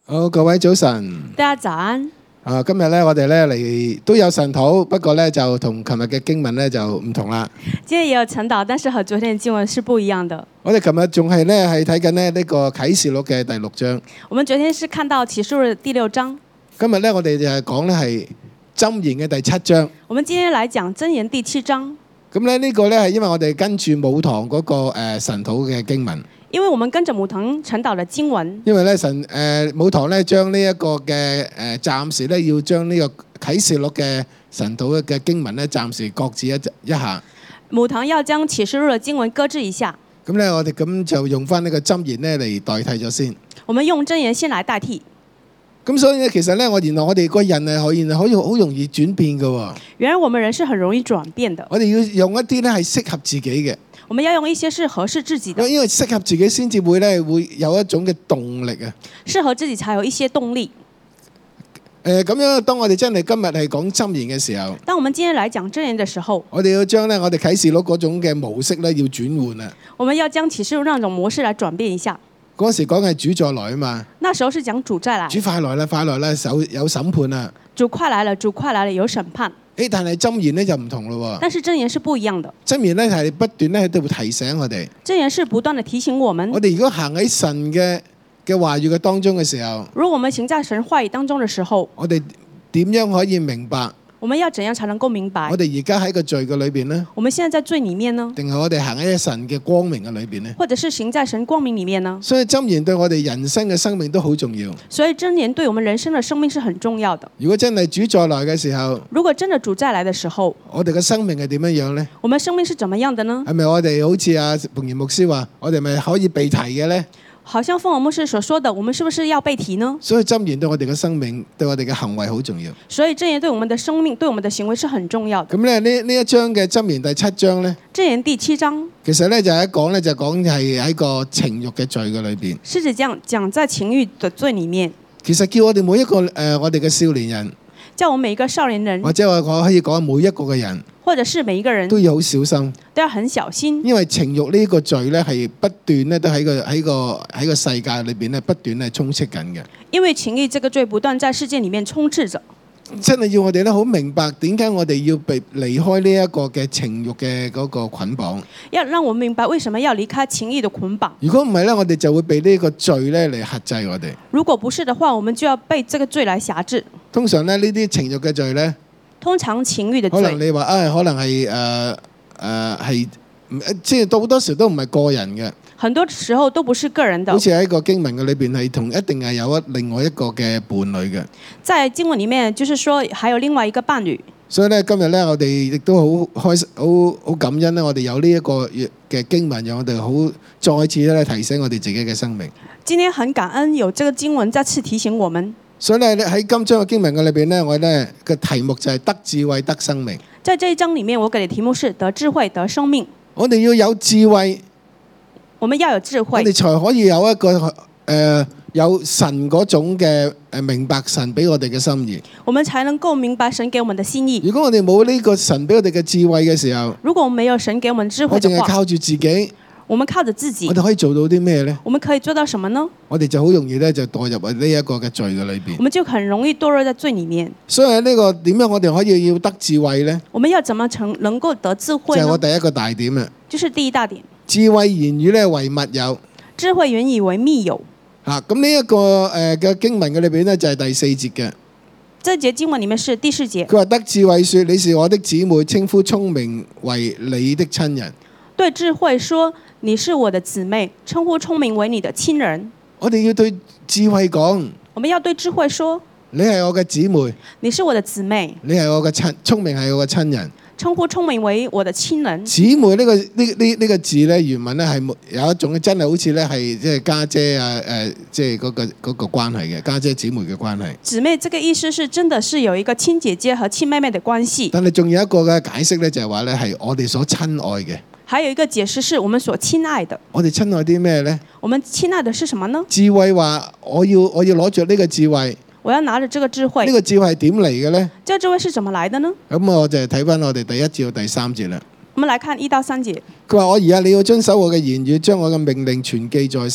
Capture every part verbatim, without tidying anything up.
好，各位早晨。 大家早安。 啊，今日咧我哋咧嚟都有晨禱，不過咧就同琴日嘅經文咧就唔同啦。 今天也有晨禱，但是和昨天的經文是不一樣的。 我哋琴日仲係咧係睇緊咧呢個啟示錄嘅第六章。 我們昨天是看到啟示錄的第六章。 今日咧我哋就係講咧係箴言嘅第七章。 我們今天來講箴言第七章。 咁咧呢個咧係因為我哋跟住母堂嗰個誒晨禱嘅經文。 因為我們跟着母堂晨禱的經文。 因為咧神誒母堂咧將呢一個嘅誒暫時咧要將呢個啟示錄嘅晨禱嘅經文咧暫時擱置一一下。 母堂要將啟示錄嘅經文擱置一下。 咁咧我哋咁就用翻呢個箴言咧嚟代替咗先。 我們用箴言先來代替。 咁所以咧，其實咧，我原來我哋個人係可以可以好容易轉變嘅喎。 原來我們人是很容易轉變的。 我哋要用一啲咧係適合自己嘅。 我們要用一些是合適自己的。 因為適合自己先至會咧會有一種嘅動力啊。 適合自己才有一些動力。 誒咁樣，當我哋真係今日係講箴言嘅時候， 當我們今天來講箴言嘅時候， 我哋要將咧我哋啟示錄嗰種嘅模式咧要轉換啊。 我們要將啟示錄那種模式來轉變一下。 嗰時講係主再來啊嘛。 那時候是講主再來。 主快來啦，快來啦，有有審判啊。 主快來了，主快來了，有審判。 誒，但係箴言咧就唔同咯喎。 但是箴言是不一樣的。 箴言咧係不斷咧喺度提醒我哋。 箴言是不斷地提醒我們。 我哋如果行喺神嘅嘅話語嘅當中嘅時候， 如果我們行在神話語當中嘅時候， 我哋點樣可以明白？ 我們要怎樣才能夠明白？ 我哋而家喺個罪嘅裏邊呢？ 我們現在在罪裡面呢？ 定係我哋行喺神嘅光明嘅裏邊呢？ 或者是行在神光明裡面呢？ 所以箴言對我哋人生嘅生命都好重要。 所以箴言對我們人生嘅生命是很重要的。 如果真係主再來嘅時候， 如果真的主再來嘅時候， 我哋嘅生命係點樣樣呢？ 我們生命是怎麼樣的呢？ 係咪我哋好似阿馮賢牧師話，我哋咪可以被提嘅呢？ 好像馮文牧師所說的，我們是不是要被提呢？ 所以箴言對我哋嘅生命，對我哋嘅行為好重要。 所以箴言對我們的生命，對我們的行為是很重要的。 咁咧呢呢一章嘅箴言第七章呢， 箴言第七章其實咧就係一講咧就講係喺個情慾嘅罪嘅裏邊。 是指講講在情慾的罪裡面。 其實叫我哋每一個誒、呃、我哋嘅少年人， 叫我們每一個少年人， 或者我可以講每一個嘅人。 或者是每一個人都要好小心， 都要很小心， 因為情慾呢個罪咧係不斷咧都喺個喺個喺個世界裏邊咧不斷係充斥緊嘅。 因為情慾這個罪不斷在世界裡面充斥着， 真係要我哋咧好明白點解我哋要被離開呢一個嘅情慾嘅嗰個捆綁。 要讓我明白為什麼要離開情慾的捆綁。 如果唔係咧，我哋就會被呢個罪咧嚟轄制我哋。 如果不是的話，我們就要被這個罪來轄制。 通常咧呢啲情慾嘅罪咧。 通常情慾的罪， 可能你話啊、哎，可能係誒誒係，即係到好多時都唔係個人嘅。 很多時候都不是個人的。 好似喺個經文嘅裏邊係同一定係有一另外一個嘅伴侶嘅。在經文裡面，就是說還有另外一個伴侶。 所以咧，今日咧，我哋亦都好開心，好好感恩咧，我哋有呢一個嘅經文，讓我哋好再次咧提醒我哋自己嘅生命。 今天很感恩有這個經文再次提醒我們。 所以咧喺今章嘅經文嘅裏邊咧，我咧嘅題目就係得智慧得生命。 在這一章裡面，我給的題目是得智慧得生命。 我哋要有智慧， 我們要有智慧， 我哋才可以有一個誒、呃、有神嗰種嘅誒明白神俾我哋嘅心意。 我們才能夠明白神給我們的心意。 如果我哋冇呢個神俾我哋嘅智慧嘅時候， 如果我們沒有神給我們智慧的話， 我淨係靠住自己。 我們靠着自己， 我哋可以做到啲咩呢？ 我們可以做到什麼呢？ 我哋就好容易咧就墮入呢一個嘅罪嘅裏邊。 我們就很容易墮落在罪裡面。 所以喺呢個點樣我哋可以要得智慧呢？ 我們要怎麼成能夠得智慧呢？ 就係我第一個大點啊！ 就是第一大點。 智慧言語咧為密友。 智慧言語為密友。 嚇！咁呢一個誒嘅經文嘅裏邊咧就係第四節嘅。 這節經文裡面是第四節。 佢話得智慧說：你是我的姊妹，稱呼聰明為你的親人。對智慧說。 你是我的姊妹，稱呼聰明為你的親人。 我哋要對智慧講， 我們要對智慧說， 你係我嘅姊妹， 你是我的姊妹， 你係我嘅親，聰明係我嘅親人。 稱呼聰明為我的親人。 姊妹呢、這個呢呢呢個字咧，原文咧係有一種真係好似咧係即係家姐啊誒，即係嗰個嗰、那個關係嘅家姐姊妹嘅關係。 姊妹這個意思是真的是有一個親姐姐和親妹妹的關係。 但係仲有一個嘅解釋咧，就係話咧係我哋所親愛嘅。 還有一個解釋是我們所親愛的。 我哋親愛啲咩呢？ 我們親愛的是什麼呢？ 智慧話我要我要攞着呢個智慧。 我要拿着這個智慧。 呢個智慧係點嚟嘅呢？ 這個智慧是怎麼來的呢？ 咁我就睇翻我哋第一至到第三節啦。 我們來看一到三節。 佢話我兒啊，你要遵守我嘅言語，將我嘅命令存記在心。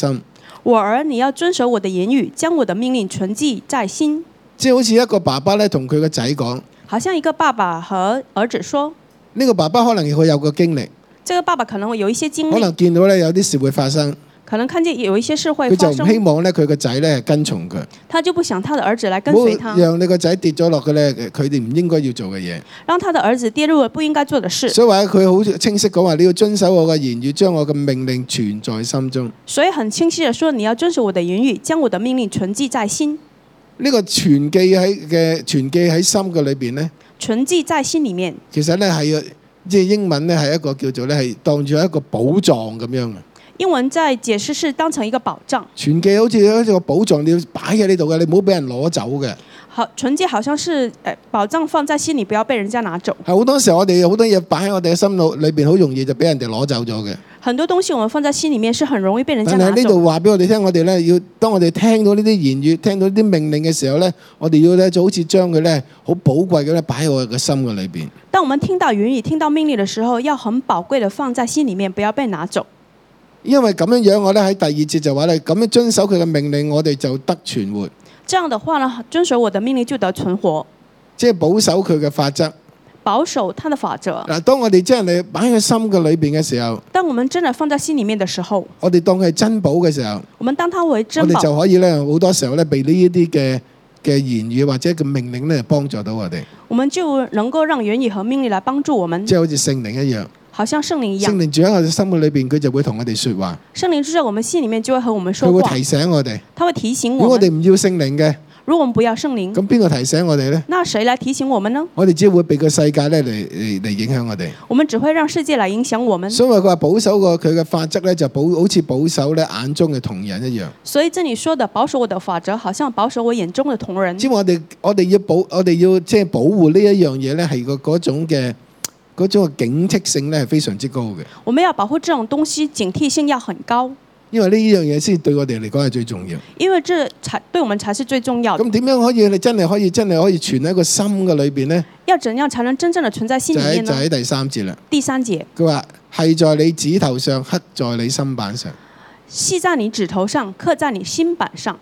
我兒，你要遵守我的言語，將我的命令存記在心。 即係好似一個爸爸咧，同佢個仔講， 好像一個爸爸和兒子說， 呢個爸爸可能佢有個經歷， 這個爸爸可能會有一些經歷， 可能見到咧有啲事會發生， 可能看見有一些事會佢就發生， 唔希望咧佢個仔咧跟從佢， 他就不想他的兒子來跟唔隨他好，讓你個仔跌咗落去咧佢哋唔應該要做嘅嘢。 讓他的兒子跌入了不應該做的事。 所以話佢好清晰講話，你要遵守我嘅言語，將我嘅命令存在心中。 所以很清晰地說，你要遵守我的言語，將我的命令存記在心。 呢個存記喺嘅存記喺心嘅裏邊咧， 存記在心裡面， 其實咧係即係英文咧係一個叫做咧係當住一個寶藏咁樣嘅。 英文在解釋是當成一個寶藏。 存記好似好似個寶藏，你要擺喺呢度嘅，你唔好俾人攞走嘅。 好，存記好像是誒寶藏放在心裡，不要被人家拿走。 係好多時候我哋好多嘢擺喺我哋嘅心腦裏邊，好容易就俾人哋攞走咗嘅。 很多東西我們放在心裡面是很容易被人家但拿走。 係呢度話俾我哋聽，我哋咧要當我哋聽到呢啲言語、聽到呢啲命令嘅時候咧，我哋要咧就好似將佢咧好寶貴嘅咧擺喺我哋嘅心嘅裏邊。 當我們聽到言語、聽到命令的時候，要很寶貴的放在心裡面，不要被拿走。 因為咁樣樣，我咧喺第二節就話咧，咁樣遵守佢嘅命令，我哋就得存活。 這樣的話呢，遵守我的命令就得存活， 即係保守佢嘅法則。 保守他的法則。 嗱，當我哋將你擺喺心嘅裏邊嘅時候， 當我們真的放在心裡面的時候， 我哋當佢係珍寶嘅時候， 我們當它為我珍寶， 哋就可以咧好多時候咧被呢一啲嘅嘅言語或者嘅命令咧幫助到我哋。 我們就能夠讓言語和命令來幫助我們， 即係好似聖靈一樣， 好像聖靈一聖樣。 靈住喺我哋心嘅裏邊，佢就會同我哋說話， 聖靈住在我們心裡面，就會和我們說話佢會提，醒我哋。 他會提醒如果我們。 我哋唔要聖靈嘅， 如果我們不要聖靈， 咁邊個提醒我哋咧？ 那誰來提醒我們呢？ 我哋只會被個世界咧嚟嚟嚟影響我哋。 我們只會讓世界來影響我們。 所以佢話保守個佢嘅法則咧，就保好似保守咧眼中嘅瞳人一樣。 所以這裡說的保守我的法則，好像保守我眼中的瞳人。 只係我哋我哋要保我哋要即係保護呢一樣嘢咧，係個嗰種嘅嗰種嘅警惕性咧係非常之高嘅。 我們要保護這種東西，警惕性要很高， 因為呢樣嘢先對我哋嚟講係最重要。 因為這才對我們才是最重要的。 咁點樣可以你真係可以真係可以存喺個心嘅裏邊咧？ 要怎樣才能真正的存在心就喺裡面呢？ 就喺第三節啦。 第三節， 佢話係在你指頭上，刻在你心板上， 繫在你指頭上，刻在你心板上。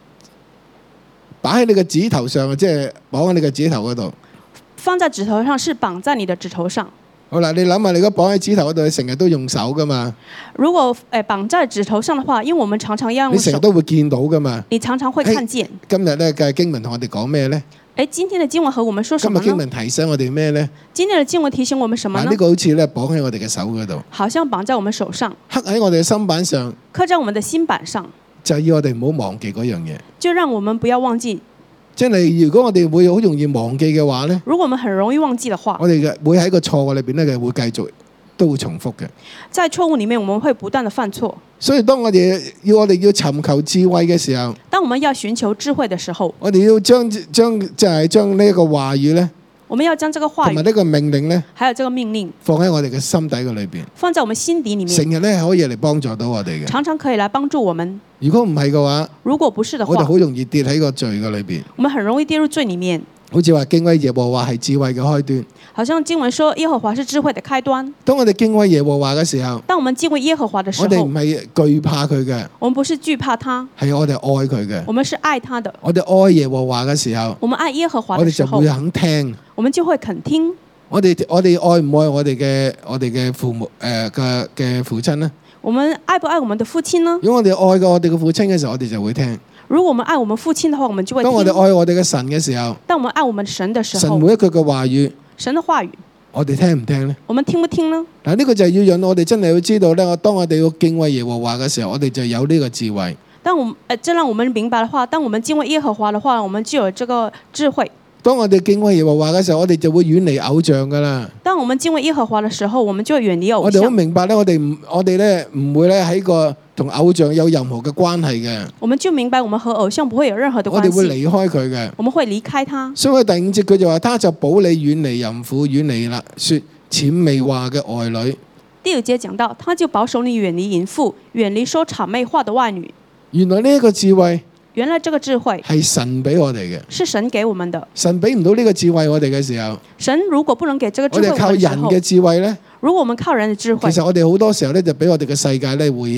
擺喺你嘅指頭上，即係綁喺你嘅指頭嗰度。 放在指頭上是綁在你的指頭上。 好啦，你諗下，你如果綁喺指頭嗰度，你成日都用手噶嘛？ 如果誒綁在指頭上的話，因為我們常常要用手你成日，都會見到噶嘛？ 你常常會看見。 今日咧嘅經文同我哋講咩咧？ 誒，今天的經文和我們說什麼呢？ 今日經文提醒我哋咩咧？ 今天的經文提醒我們什麼嗱， 呢呢？個好似咧綁喺我哋嘅手嗰度， 好像綁在我們手上， 刻喺我哋嘅心板上， 刻在我們的心板上， 就要我哋唔好忘記嗰樣嘢。 就讓我們不要忘記。 即係如果我哋會好容易忘記嘅話咧， 如果我們很容易忘記的話， 我哋嘅會喺個錯誤裏邊咧，會繼續都會重複嘅。 在錯誤裡面我們會不斷的犯錯。 所以當我哋要我哋要尋求智慧嘅時候， 當我們要尋求智慧的時候， 我哋要將將就係將呢一個話語咧， 我們要將這個話語同埋呢個命令咧， 還有這個命令放喺我哋嘅心底嘅裏邊， 放在我們心底裡面， 成日咧係可以嚟幫助到我哋嘅。 常常可以來幫助我們。 如果唔係嘅話， 如果不是的話， 我哋好容易跌喺個罪嘅裏邊。 我們很容易跌入罪裡面。 好似話敬畏耶和華係智慧嘅開端。 好像經文說耶和華是智慧的開端。 當我哋敬畏耶和華嘅時候， 當我們敬畏耶和華的時我哋唔候， 係懼怕佢嘅， 我們不是懼怕他， 係我哋愛佢嘅。 我們是愛他的。 我哋愛耶和華嘅時候， 我們愛耶和華的時候我哋就會，肯聽。 我們就會肯聽。 我哋我哋愛唔愛我哋嘅我哋嘅父母誒嘅嘅父親呢？ 我們愛不愛我們的父親呢？ 如果我哋愛過我哋嘅父親嘅時候，我哋就會聽。 如果我們愛我們父親的話，我們就會當我哋聽。 愛我哋嘅神嘅時候， 當我們愛我們神的時候， 神每一句嘅話語， 神的話語， 我哋聽唔聽呢？ 我們聽不聽呢？ 嗱，呢個就係要讓我哋真係要知道咧。我當我哋要敬畏耶和華嘅時候，我哋就有呢個智慧。 當我們呃，這讓我們明白的話，當我們敬畏耶和華的話，我們就有這個智慧。 當我哋敬畏耶和華嘅時候，我哋就會遠離偶像噶啦。 當我們敬畏耶和華的時候，我們就會遠離偶我哋好像。 明白咧，我哋唔，我哋咧唔會咧喺個同偶像有任何嘅關係嘅。 我們就明白，我們和偶像不會有任何的關係。 我哋會離開佢嘅。 我們會離開他。 所以第五節佢就話：他就保你遠離淫婦，遠離啦說諂媚話嘅外女。 第五節講到，他就保守你遠離淫婦，遠離說諂媚話的外女。 原來呢一個智慧原來這個智慧係神俾我哋嘅。 是神給我們的。 神俾唔到呢個智慧我哋嘅時候， 神如果不能給這個我智慧哋靠人我們的時候， 嘅智慧咧， 如果我們靠人的智慧其，實我哋好多時候咧就俾我哋嘅世界咧會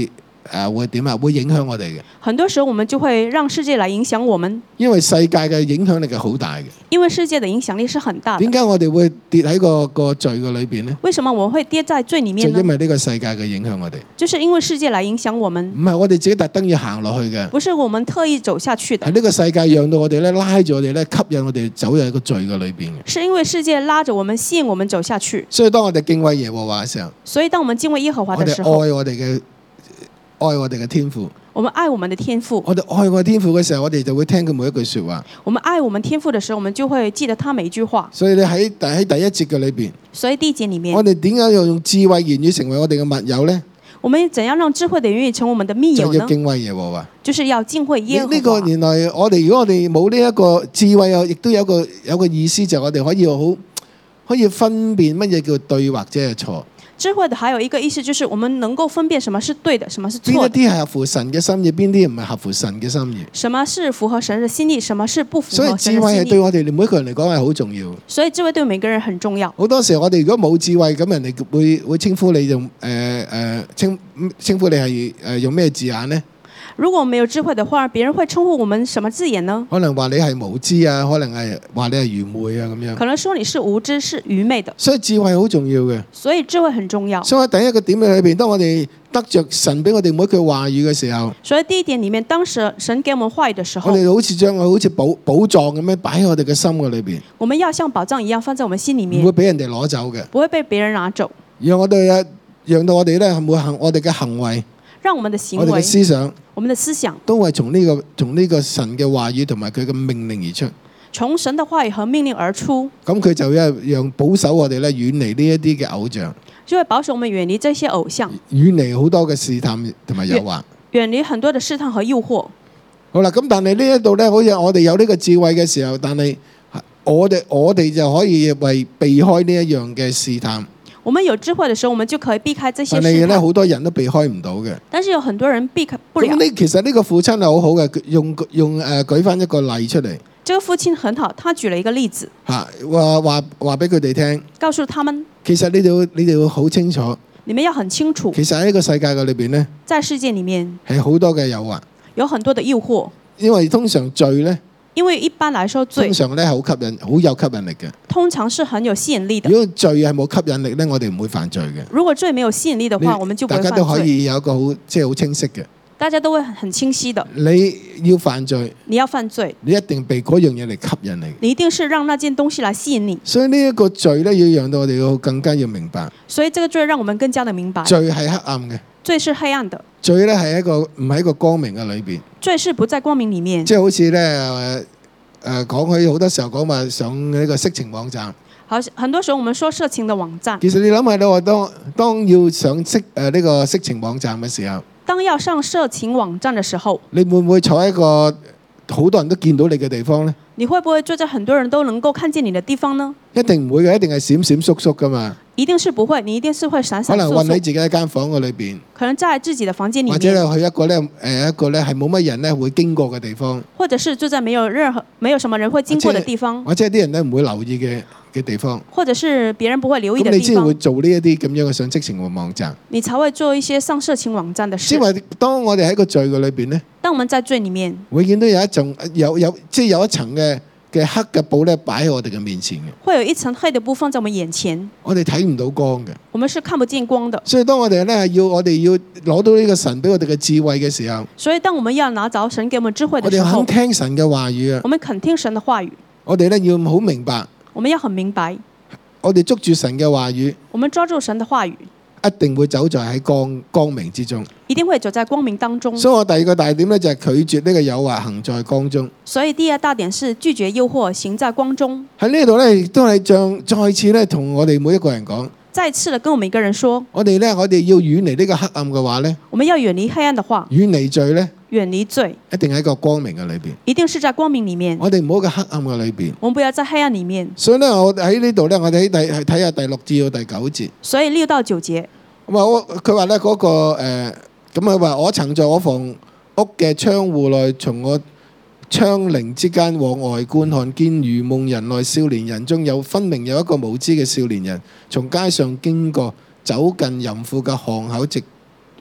誒會點啊？會影響我哋嘅， 很多時候我們就會讓世界來影響我們， 因為世界嘅影響力係好大嘅。 因為世界的影響力是很大的點。解我哋會跌喺個個罪嘅裏邊呢？ 為什麼我們會跌在罪裡就面呢？ 因為呢個世界嘅影響我哋， 就是因為世界來影響我們， 唔係我哋自己特登要行落去嘅。 不是我們特意走下去的係，呢個世界讓到我哋咧，拉住我哋咧，吸引我哋走入一個罪嘅裏邊嘅。 是因為世界拉着我們，吸引我們走下去。 所以當我哋敬畏耶和華嘅時候， 所以當我們敬畏耶和華我哋的時候， 愛我哋嘅愛我哋嘅天父。 我們愛我們的天父。 我哋愛我哋天父嘅時候，我哋就會聽佢每一句説話。 我們愛我們天父的時候，我們就會記得他每一句話。 所以你喺第喺第一節嘅裏邊， 所以第一節裡面， 我哋點解要用智慧言語成為我哋嘅密友呢？ 我們怎樣讓智慧的言語成為我們的密友呢？ 就要敬畏耶和華。 就是要敬畏耶和華。 呢個原來我哋如果我哋冇呢一個智慧啊，亦都有個有個意思，就係我哋可以好可以分辨乜嘢叫對或者係錯。 智慧的還有一個意思，就是我們能夠分辨什麼是對的，什麼是邊一錯的， 啲係合乎神嘅心意，邊啲唔係合乎神嘅心意。 什麼是符合神的心意，什麼是不符所以合神智慧係的心意。 對我哋每一個人嚟講係好重要。 所以智慧對每個人很重要。 好多時候我哋如果冇智慧，咁人哋會會稱呼你用誒誒稱稱呼你係誒用咩字眼呢？ 如果沒有智慧的話，別人會稱呼我們什麼字眼呢？ 可能話你係無知啊，可能係話你係愚昧啊咁樣。 可能說你是無知、是愚昧的。 所以智慧好重要嘅。 所以智慧很重要。 所以喺第一個點嘅裏邊，當我哋得着神俾我哋每一句話語嘅時候， 所以第一點裡面，當時神給我們話語的時候， 我哋好似將佢好似寶寶藏咁樣擺喺我哋嘅心嘅裏邊， 我們要像寶藏一樣放在我們心裡唔面， 會俾人哋攞走嘅。 不會被別人拿走。 讓我哋啊，讓到我哋咧，每行我哋嘅行為， 讓我們的行我哋嘅為、 思想， 我們的思想， 都係從呢個從呢個神嘅話語同埋佢嘅命令而出。 從神的話語和命令而出， 咁佢就要讓保守我哋咧，遠離呢一啲嘅偶像， 就會保守我們遠離這些偶像， 遠離好多嘅試探同埋誘惑。 遠離很多的試探和誘惑。 好啦，咁但係呢一度咧，好似我哋有呢個智慧嘅時候，但係我哋我哋就可以為避開呢一樣嘅試探。 我們有智慧的時候，我們就可以避開這些但係咧， 試探。 好多人都避開唔到嘅。 但是有很多人避開不了咁。呢其實呢個父親係好好嘅，用用誒、呃、舉翻一個例出嚟這個父親很好，他舉了一個例子， 嚇，話話話俾佢哋聽。 告訴他們， 其實你哋要你哋要好清楚， 你們要很清楚， 其實喺呢個世界嘅裏邊咧， 在世界裡面係好多嘅誘惑， 有很多的誘惑。 因為通常罪咧， 因為一般來說，罪通常咧係好吸引，好有吸引力嘅。 通常是很有吸引力的如。果罪係冇吸引力咧，我哋唔會犯罪嘅。 如果罪沒有吸引力的話，我們就不會大家都可犯罪。 以有一個好即係好清晰嘅。 大家都會很清晰的。 你要犯罪， 你要犯罪， 你一定被嗰樣嘢嚟吸引你。 你一定是讓那件東西來吸引你。 所以呢一個罪咧，要讓到我哋要更加要明白， 所以這個罪讓我們更加的明白， 罪係黑暗嘅， 罪是黑暗的， 罪咧係一個唔係一個光明嘅裏邊。 罪是不在光明裡面。 即係好似咧誒誒講佢好多時候講話上呢個色情網站。 好，很多時候我們說色情的網站， 其實你諗下你話當當要上色誒呢個色情網站嘅時候， 當要上色情網站的時候， 你會唔會坐喺一個好多人都見到你嘅地方咧？ 你會不會坐在很多人都能夠看見你的地方呢？ 一定唔會嘅，一定係閃閃縮縮噶嘛。 一定是不會，你一定是會閃閃可能爍爍。 困喺自己一間房嘅裏邊， 可能在自己的房間裡或者面， 你去一個咧誒一個咧係冇乜人咧會經過嘅地方， 或者是住在沒有任何沒有什麼人會經過的地方， 或者啲人咧唔會留意嘅嘅地方。 或者是別人不會留意咁你的地方， 先會做呢一啲咁樣嘅上色情嘅網站。 你才會做一些上色情網站的事因。為當我哋喺個罪嘅裏邊咧， 當我們在罪裡面， 會見到有一種有有即係有一層嘅嘅黑嘅布咧擺喺我哋嘅面前嘅， 會有一層黑的布放在我們眼前， 我哋睇唔到光嘅。 我們是看不見光的。 所以當我哋咧要我哋要攞到呢個神俾我哋嘅智慧嘅時候， 所以當我們要拿着神給我們智慧我哋要的時候肯，聽神嘅話語啊！ 我們肯聽神的話語， 我哋咧要好明白， 我們要很明白， 我哋捉住神嘅話語， 我們抓住神的話語， 一定會走在喺光光明之中。 一定會走在光明當中。 所以我第二個大點咧就係拒絕呢個誘惑，行在光中。 所以第二大點是拒絕誘惑，行在光中。 喺呢度咧，亦都係像再次咧同我哋每一個人講， 再次的跟我們一個人說， 我哋咧我哋要遠離呢個黑暗嘅話咧， 我們要遠離黑暗的話， 遠離罪咧， 遠離罪， 一定喺個光明嘅裏邊。 一定是在光明裡面。 我哋唔好喺個黑暗嘅裏邊。 我們不要在黑暗裡面。 所以咧，我喺呢度咧，我哋喺第睇下第六至到第九節。 所以六到九節， 咁啊，我佢話咧嗰個誒，咁佢話我曾在我房屋嘅窗戶內，從我窗棂之間往外觀看，見如夢人內少年人中有分明有一個無知嘅少年人，從街上經過，走近淫婦嘅巷口，直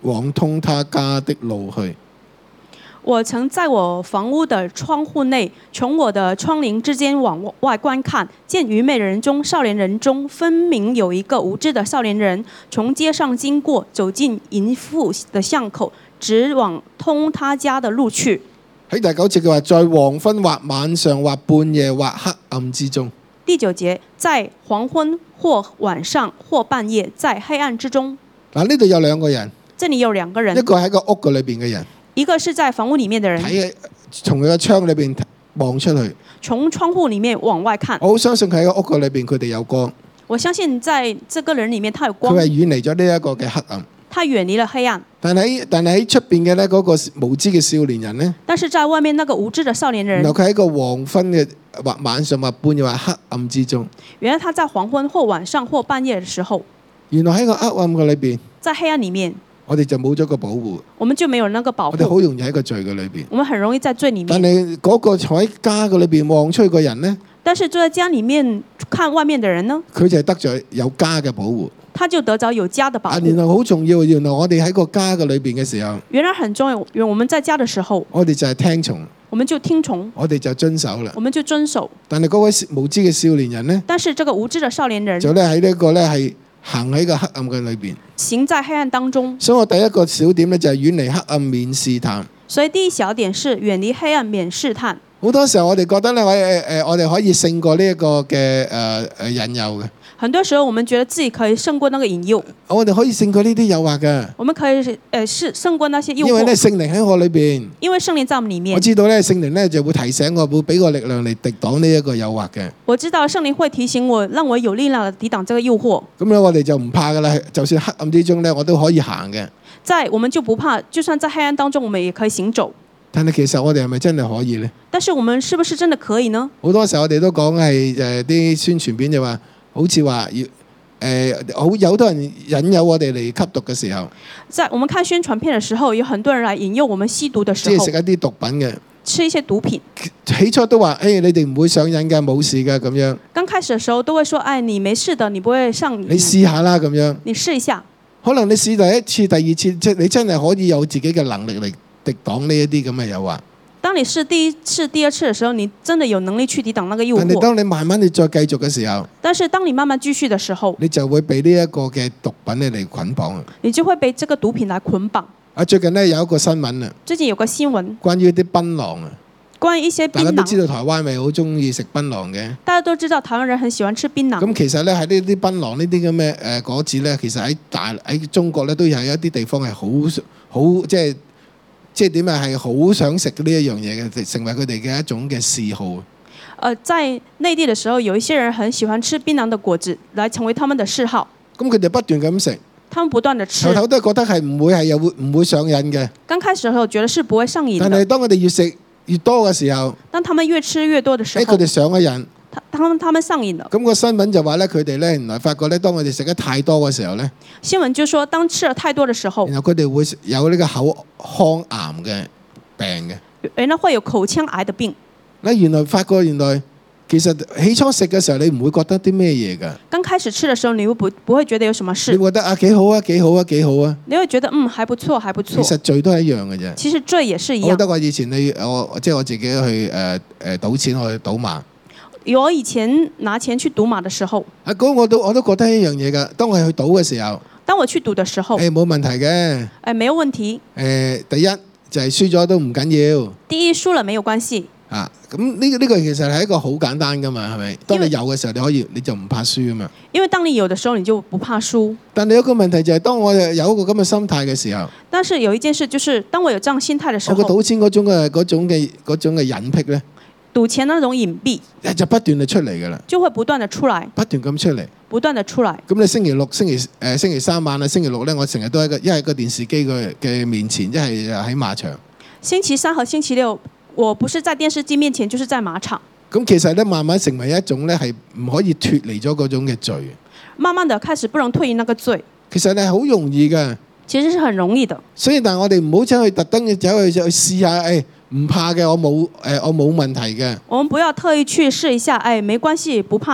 往通他家的路去。 我曾在我房屋的窗户内，从我的窗棂之间往外观看，见愚昧人中、少年人中，分明有一个無知的少年人從街上經過，走進淫婦的巷口，直往通他家的路去。 喺第九節佢話，在黃昏或晚上或半夜或黑暗之中。 第九節，在黃昏或晚上或半夜，在黑暗之中。 嗱，呢度有兩個人， 這裡有兩個人， 一個喺個屋嘅裏邊嘅人， 一個是在房屋裡面的人， 睇從佢個窗裏邊望出去。 從窗戶裡面往外看。 我好相信佢喺個屋嘅裏邊，佢哋有光。 我相信在這個人裡面，他有光。 佢係遠離咗呢一個嘅黑暗。 他遠離了黑暗。 但喺但係喺出邊嘅咧，嗰個無知嘅少年人呢， 但是在外面那個無知的少年人， 然後佢喺個黃昏嘅或晚上或半夜或黑暗之中。 原來他在黃昏或晚上或半夜的時候， 原來喺個黑暗嘅裏邊， 在黑暗裡面， 我哋就冇咗個保護， 我們就沒有那個保護。 我哋好容易喺個罪嘅裏邊。 我們很容易在罪裡面。 但係嗰個坐喺家嘅裏邊望出去嘅人呢， 但是坐在家裡面看外面的人呢， 佢就係得咗有家嘅保護。 他就得着有家的保啊， 護。 原來好重要。原來我哋喺個家嘅裏邊嘅時候， 原來很重要。原來我們在家的時候， 我哋就係聽從， 我們就聽從， 我哋就遵守啦。 我們就遵守。 但係嗰位無知嘅少年人呢， 但是這個無知的少年人就咧喺呢個咧係行喺個黑暗嘅裏邊。 行在黑暗當中。 所以我第一個小點咧就係遠離黑暗免試探。 所以第一小點是遠離黑暗免試探。 好多時候我哋覺得咧，我誒誒我哋可以勝過呢一個嘅誒誒引誘嘅。 很多時候，我們覺得自己可以勝過那個引誘。 我哋可以勝過呢啲誘惑嘅。 我們可以誒是勝過那些誘惑。 因為咧聖靈喺我裏邊。 因為聖靈在我們裡面。 我知道咧聖靈咧就會提醒我，會俾個力量嚟抵擋呢一個誘惑嘅。 我知道聖靈會提醒我，讓我有力量嚟抵擋這個誘惑。 咁咧我哋就唔怕噶啦，就算黑暗之中咧，我都可以行嘅。 在我們就不怕，就算在黑暗當中，我們也可以行走。 但係其實我哋係咪真係可以呢？ 但是我們是不是真的可以呢？ 好多時候我哋都講係誒啲宣傳片就話，好似話要。誒好有好多人引誘我哋嚟吸毒嘅時候， 在我們看宣傳片嘅時候，有很多人來引誘我們吸毒嘅時候， 即係食一啲毒品嘅， 吃一些毒品。 起初都話：誒、哎、你哋唔會上癮嘅，冇事嘅咁樣。 剛開始嘅時候都會說：誒你沒事的，你不會上癮。 你試下啦咁樣。 你試一下。 可能你試第一次、第二次，即係你真係可以有自己嘅能力嚟抵擋呢一啲咁嘅誘惑。 當你試第一次、第二次嘅時候，你真的有能力去抵擋那個誘惑。 但係當你慢慢你再繼續嘅時候， 但是當你慢慢繼續嘅時候， 你就會被呢一個嘅毒品咧嚟捆綁。 你就會被這個毒品來捆綁。 啊，最近呢有一個新聞啊， 最近有個新聞， 關於啲檳榔啊， 關於一些檳榔。 大家都知道台灣咪好中意食檳榔嘅。 大家都知道台灣人很喜歡吃檳榔。 咁其實咧喺呢啲檳榔呢啲咁嘅誒果子咧，其實喺大喺中國咧都有一啲地方係好好即係。即係點啊？係好想食呢一樣嘢嘅，成為佢哋嘅一種嘅嗜好。 呃，在內地嘅時候，有一些人很喜歡吃檳榔的果子，來成為他們的嗜好。 咁佢哋不斷咁食， 他們不斷的吃， 頭頭都係覺得係唔會係又會唔會上癮嘅。 剛開始嘅時候覺得是不會上癮的。 但係當佢哋越食越多嘅時候， 當他們越吃越多嘅時候， 誒佢哋上咗癮。 他他們他們上癮了。 咁個新聞就話咧，佢哋咧原來發覺咧，當佢哋食得太多嘅時候咧， 新聞就說當吃了太多嘅時候， 然後佢哋會有呢個口腔癌嘅病嘅。 原來會有口腔癌嘅病。 嗱，原來發覺原來其實起初食嘅時候，你唔會覺得啲咩嘢㗎。 剛開始吃嘅時候，你會不不會覺得有什麼事？ 你會覺得啊幾好啊幾好啊幾好啊。 你會覺得嗯還不錯還不錯。 其實罪都係一樣嘅啫。 其實罪也是一樣。 我覺得我以前你我即係我自己去誒誒賭錢去賭馬。 我以前拿錢去賭馬的時候， 啊嗰我都我都覺得一樣嘢㗎。當我去賭嘅時候， 當我去賭嘅時候， 誒冇問題嘅。 誒沒有問題。 誒第一就係輸咗都唔緊要。 第一輸了沒有關係。 啊，咁呢個呢個其實係一個好簡單㗎嘛，係咪？當你有嘅時候，你可以你就唔怕輸啊嘛。 因為當你有嘅時候，你就不怕輸。 但你有一個問題就係，當我有一個咁嘅心態嘅時候， 但是有一件事就是，當我有這樣心態嘅時候， 我個賭錢嗰種嘅嗰種嘅嗰種嘅隱癖咧。 賭錢那種隱蔽就不斷地出嚟㗎啦， 就會不斷地出來， 不斷咁出嚟， 不斷地出來。 咁你星期六、星期誒、呃、星期三晚啊，星期六咧，我成日都喺個一係個電視機嘅嘅面前，一係喺馬場。 星期三和星期六，我不是在電視機面前，就是在馬場。 咁其實咧，慢慢成為一種咧係唔可以脫離咗嗰種嘅罪。 慢慢地開始不能脫離那個罪。 其實係好容易㗎。 其實是很容易的。 所以但係我哋唔好走去特登嘅走去去試下，誒、哎、唔怕嘅，我冇誒、呃、我冇問題嘅。 我們不要特意去試一下，誒、哎、沒關係，不怕的。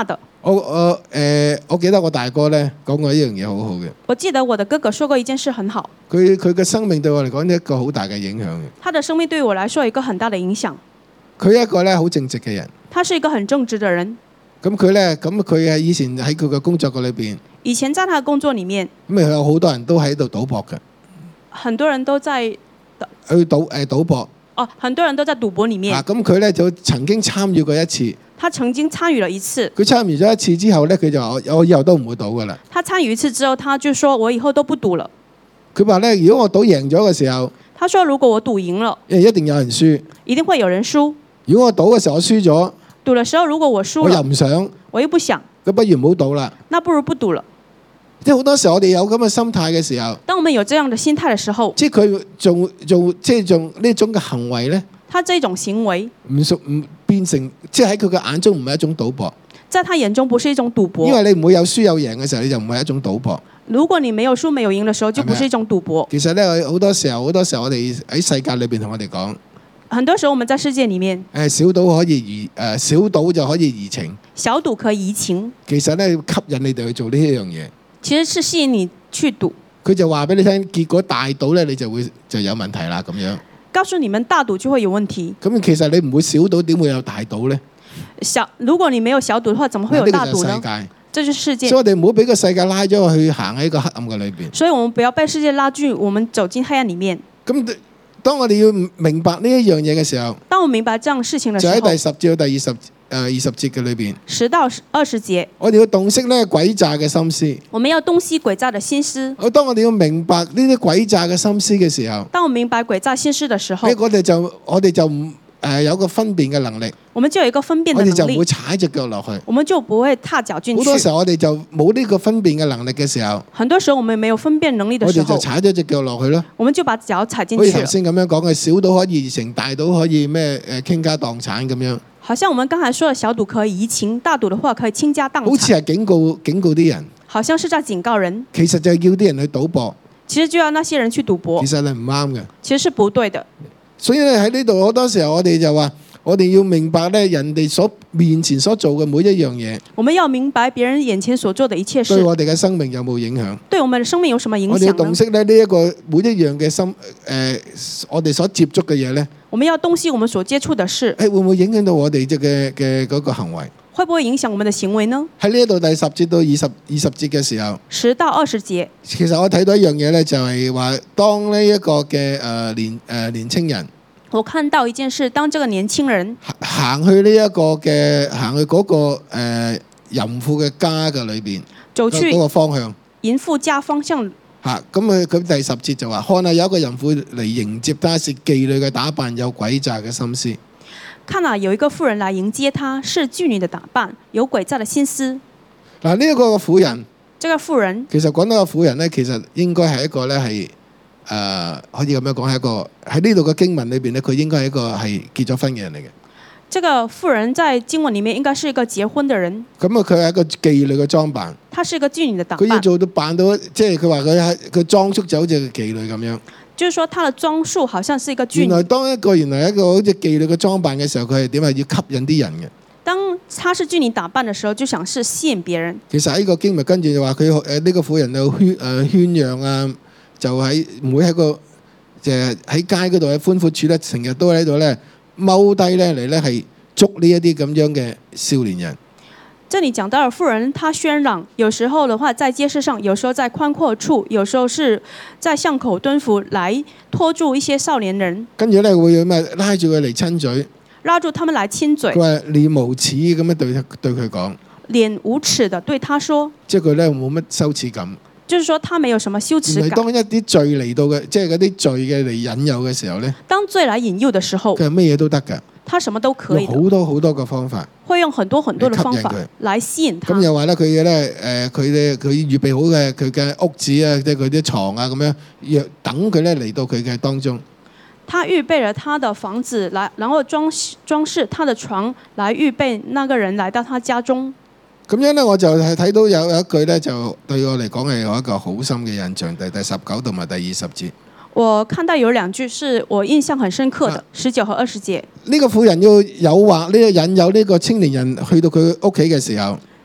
我我誒、呃，我記得我大哥咧講過一樣嘢好好嘅， 我記得我的哥哥說過一件事很好， 佢佢嘅生命對我嚟講一個好大嘅影響嘅。 他的生命對我來說有一個很大的影響。 佢係一個咧好正直嘅人， 他是一個很正直的人。 咁佢咧咁佢喺以前喺佢嘅工作嘅裏邊， 以前在他的工作裡面， 咁啊有好多人都喺度賭博嘅， 很多人都在去賭誒賭博。 哦，很多人都在賭博裡面。 啊，咁佢咧就曾經參與過一次。 他曾經參與了一次。 佢參與咗一次之後咧，佢就話：我以後都唔會賭噶啦。 他參與一次之後，他就說我以後都不賭了。 佢話咧，如果我賭贏咗嘅時候， 他說如果我賭贏了， 一定有人輸， 一定會有人輸。 如果我賭嘅時候我輸咗， 賭嘅時候如果我輸了， 我又唔想， 我又不想， 咁不如唔好賭啦。 那不如不賭了。 即係好多時候我哋有咁嘅心態嘅時候， 當我們有這樣的心態嘅時候， 即係佢做做即係做呢種嘅行為咧。 他這種行為唔屬唔變成，即係喺佢嘅眼中唔係一種賭博。 在他眼中不是一種賭博。 因為你唔會有輸有贏嘅時候，你就唔係一種賭博。 如果你沒有輸沒有贏嘅時候，就不是一種賭博。 其實咧，好多時候好多時候我哋喺世界裏邊同我哋講， 很多時候我們在世界裡面， 誒小賭可以怡誒小賭就可以怡情。 小賭可以怡情。 其實咧吸引你哋去做呢一樣嘢。 其實是吸引你去賭。 佢就話俾你聽，結果大賭咧，你就會就有問題啦咁樣。 告訴你們大賭就會有問題。 咁其實你唔會小賭，點會有大賭呢？ 小如果你沒有小賭的話，怎麼會有大賭呢？ 呢個就係世界， 這就是世界。 所以我哋唔好俾個世界拉咗去行喺個黑暗嘅裏邊。 所以我們不要被世界拉住，我們走進黑暗裡面。 咁當我哋要明白呢一樣嘢嘅時候， 當我明白這樣事情嘅時候， 就喺第十至到第二十誒二十節嘅裏邊， 十到二十節， 我哋要洞悉咧詭詐嘅心思。 我們要洞悉詭詐嘅心思。 我當我哋要明白呢啲詭詐嘅心思嘅時候， 當我明白詭詐心思嘅時候， 我哋就我哋就唔誒有個分辨嘅能力。 我們就有一個分辨嘅我哋能力， 就唔會踩隻腳落去。 我們就不會踏腳進去。 好多時候我哋就冇呢個分辨嘅能力嘅時候， 很多時候我們沒有分辨能力嘅時候， 我哋就踩咗隻腳落去咯。 我們就把腳踩進好似頭去了。 先咁樣講嘅，小賭可以怡情，大賭可以咩誒傾家蕩產咁樣。 好像我們剛才說的小賭可以怡情，大賭的話可以傾家蕩產。 好似係警告警告啲人， 好像是在警告人。 其實就係叫啲人去賭博， 其實就要那些人去賭博， 其實係唔啱嘅。 其實是不對的。 所以咧喺呢度好多時候我哋就話，我哋要明白咧人哋所面前所做嘅每一樣嘢， 我們要明白別人眼前所做的一切事對我哋嘅生命有冇影響？ 對我們的生命有什麼影我哋要洞響呢？ 悉咧呢一個每一樣嘅心誒、呃，我哋所接觸嘅嘢咧， 我們要洞悉我們所接觸的事， 誒會唔會影響到我哋嘅嘅嘅嗰個行為？ 會不會影響我們的行為呢？ 喺呢一度第十節到二十二十節嘅時候， 十到二十節， 其實我睇到一樣嘢咧，就係話當呢一個嘅誒、呃、年誒、呃、年青人我看到一件事，當這個年輕人行去呢一個嘅行去嗰、那個誒、呃、淫婦嘅家嘅裏邊， 走去嗰個方向淫婦家方向。 嚇，咁佢佢第十節就話：看下有一個淫婦嚟迎接他，是妓女嘅打扮，有詭詐嘅心思。 看啊，有一個婦人來迎接他，是妓女的打扮，有詭詐的心思。 嗱，呢一個婦人， 這個婦人其實講到個婦人咧，其實應該係一個咧係誒可以咁樣講係一個喺呢度嘅經文裏邊咧，佢應該係一個係結咗婚嘅人嚟嘅。 這個婦人在經文裡面應該是一個結婚的人。 咁啊，佢係一個妓女嘅裝扮。 她是一個妓女的打佢要扮。 做到扮到，即係佢話佢係佢裝束就好似妓女咁樣。 就是說，她的裝束好像是一個妓原來女。 當一個原來一個好似妓女嘅裝扮嘅時候，佢係點啊？要吸引啲人嘅。 當她是妓女打扮的時候，就想是吸引別人。 其實喺個經文跟住就話佢誒呢個婦人就圈誒圈讓啊，就喺唔會喺個就係喺街嗰度喺寬闊處咧，成日都喺度咧踎低咧嚟咧係捉呢一啲咁樣嘅少年人。 這裡講到了婦人，她喧嚷，有時候的話在街市上，有時候在寬闊處，有時候是在巷口蹲伏，來拖住一些少年人， 跟住咧會咩拉住佢嚟親嘴， 拉住他們來親嘴佢，話臉無恥咁樣對對佢講， 臉無恥的對他說， 即係佢咧冇乜羞恥感。 就是說他沒有什麼羞恥感。 原來當一啲罪嚟到嘅，即係嗰啲罪嘅嚟引誘嘅時候咧， 當罪來引誘的時候， 佢係乜嘢都得㗎， 他什麼都可以用的， 好多好多嘅方法。 會用很多很多的方法嚟吸引佢來吸引他咁。又話咧，佢嘅咧誒，佢嘅佢預備好嘅佢嘅屋子啊，即係佢啲床啊咁樣，若等佢咧嚟到佢嘅當中。 他預備了他的房子來，然後裝裝飾他的床，來預備那個人來到他家中。 咁樣咧，我就係睇到有有一句咧，就對我嚟講係有一個好深嘅印象，第第十九同埋第二十節。 我看到有兩句是我印象很深刻的， 啊十九和二十節。 呢個婦人要誘惑呢個引誘呢個青年人去到佢屋企嘅時候，